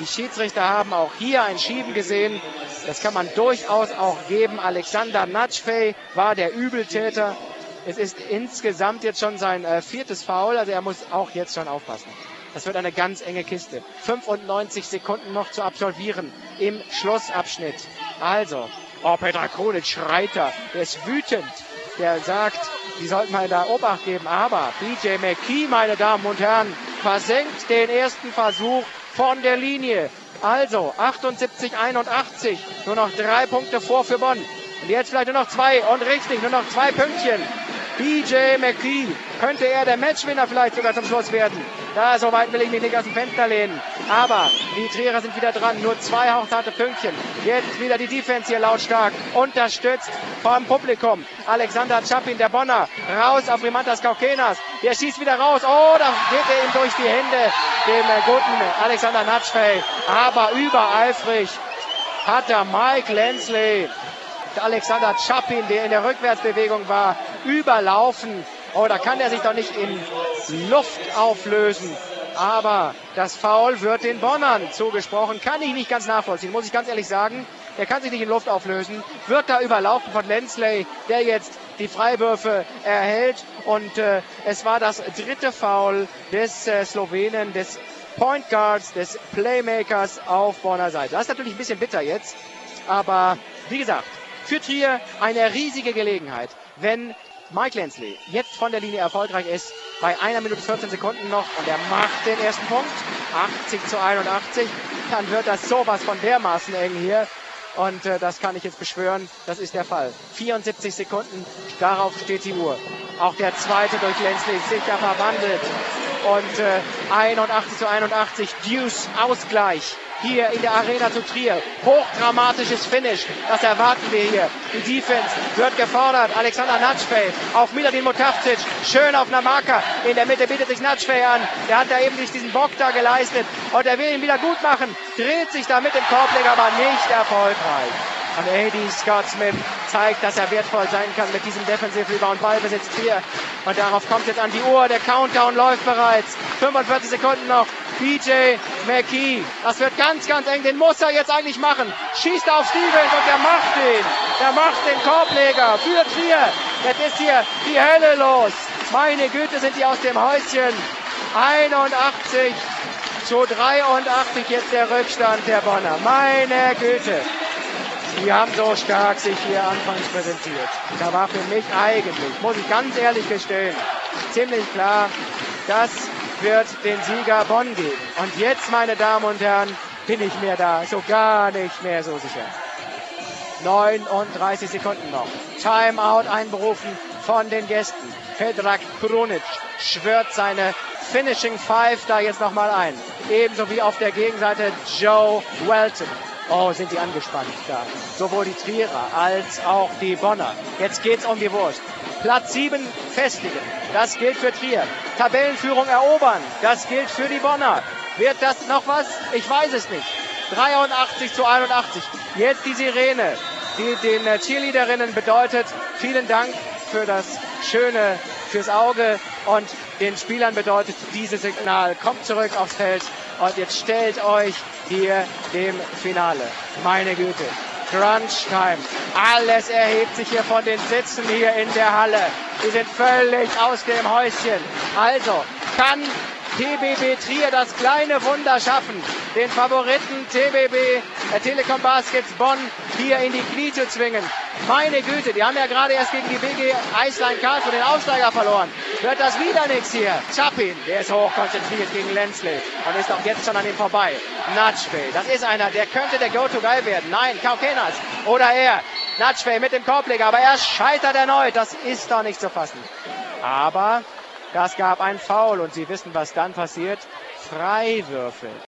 Die Schiedsrichter haben auch hier ein Schieben gesehen. Das kann man durchaus auch geben. Alexander Natschfej war der Übeltäter. Es ist insgesamt jetzt schon sein viertes Foul, also er muss auch jetzt schon aufpassen. Das wird eine ganz enge Kiste. 95 Sekunden noch zu absolvieren im Schlussabschnitt. Also, Petar Krunic schreit da. Der ist wütend. Der sagt, die sollten mal da Obacht geben. Aber BJ McKee, meine Damen und Herren, versenkt den ersten Versuch von der Linie. Also 78-81. Nur noch 3 Punkte vor für Bonn. Und jetzt vielleicht nur noch 2. Und richtig, nur noch 2 Pünktchen. BJ McKee. Könnte er der Matchwinner vielleicht sogar zum Schluss werden? Da, so weit will ich mich nicht aus dem Fenster lehnen. Aber die Trierer sind wieder dran. Nur 2 hauchzarte Pünktchen. Jetzt wieder die Defense hier lautstark. Unterstützt vom Publikum. Alexander Chapin, der Bonner. Raus auf Rimantas Kaukenas. Der schießt wieder raus. Oh, da geht er ihm durch die Hände. Dem guten Alexander Natschfej. Aber übereifrig hat der Mike Lensley Alexander Chapin, der in der Rückwärtsbewegung war, überlaufen. Oh, da kann er sich doch nicht in Luft auflösen. Aber das Foul wird den Bonnern zugesprochen. Kann ich nicht ganz nachvollziehen, muss ich ganz ehrlich sagen. Er kann sich nicht in Luft auflösen. Wird da überlaufen von Lensley, der jetzt die Freiwürfe erhält. Und es war das 3. Foul des Slowenen, des Point Guards, des Playmakers auf Bonner Seite. Das ist natürlich ein bisschen bitter jetzt. Aber wie gesagt, für Trier eine riesige Gelegenheit, wenn Mike Lensley jetzt von der Linie erfolgreich ist, bei 1 Minute 14 Sekunden noch, und er macht den ersten Punkt, 80-81, dann wird das sowas von dermaßen eng hier. Und das kann ich jetzt beschwören, das ist der Fall. 74 Sekunden, darauf steht die Uhr. Auch der zweite durch Lensley sicher verwandelt. Und 81-81, Deuce, Ausgleich. Hier in der Arena zu Trier. Hochdramatisches Finish. Das erwarten wir hier. Die Defense wird gefordert. Alexander Natschfej auf Miladin Motavcic. Schön auf Namaka. In der Mitte bietet sich Natschfej an. Der hat da eben sich diesen Bock da geleistet. Und er will ihn wieder gut machen. Dreht sich da mit dem Korbleger, aber nicht erfolgreich. Und A.D. Scott Smith zeigt, dass er wertvoll sein kann mit diesem Defensive Rebound. Ballbesitz Trier. Und darauf kommt jetzt an die Uhr. Der Countdown läuft bereits. 45 Sekunden noch. BJ McKee. Das wird ganz, ganz eng. Den muss er jetzt eigentlich machen. Schießt auf Stevens und er macht den. Der macht den Korbleger für Trier. Jetzt ist hier die Hölle los. Meine Güte, sind die aus dem Häuschen. 81-83 jetzt der Rückstand der Bonner. Meine Güte. Die haben so stark sich hier anfangs präsentiert. Da war für mich eigentlich, muss ich ganz ehrlich gestehen, ziemlich klar, das wird den Sieger Bonn geben. Und jetzt, meine Damen und Herren, bin ich mir da so gar nicht mehr so sicher. 39 Sekunden noch. Timeout einberufen von den Gästen. Petar Krunic schwört seine Finishing Five da jetzt nochmal ein. Ebenso wie auf der Gegenseite Joe Welton. Oh, sind die angespannt da. Sowohl die Trierer als auch die Bonner. Jetzt geht's um die Wurst. Platz 7 festigen. Das gilt für Trier. Tabellenführung erobern. Das gilt für die Bonner. Wird das noch was? Ich weiß es nicht. 83-81. Jetzt die Sirene, die den Cheerleaderinnen bedeutet, vielen Dank für das Schöne fürs Auge, und den Spielern bedeutet dieses Signal, kommt zurück aufs Feld und jetzt stellt euch hier dem Finale. Meine Güte. Crunch Time. Alles erhebt sich hier von den Sitzen hier in der Halle. Die sind völlig aus dem Häuschen. Also kann TBB Trier das kleine Wunder schaffen, den Favoriten TBB Telekom Baskets Bonn hier in die Knie zu zwingen. Meine Güte, die haben ja gerade erst gegen die BG Eislein Karlsruhe den Aufsteiger verloren. Wird das wieder nichts hier? Chapin, der ist hochkonzentriert gegen Lensley und ist auch jetzt schon an ihm vorbei. Natschfej, das ist einer, der könnte der Go-To-Guy werden. Nein, Kaukenas oder er. Natschfej mit dem Korbleger, aber er scheitert erneut. Das ist doch nicht zu fassen. Aber das gab ein Foul und Sie wissen, was dann passiert. Freiwürfe.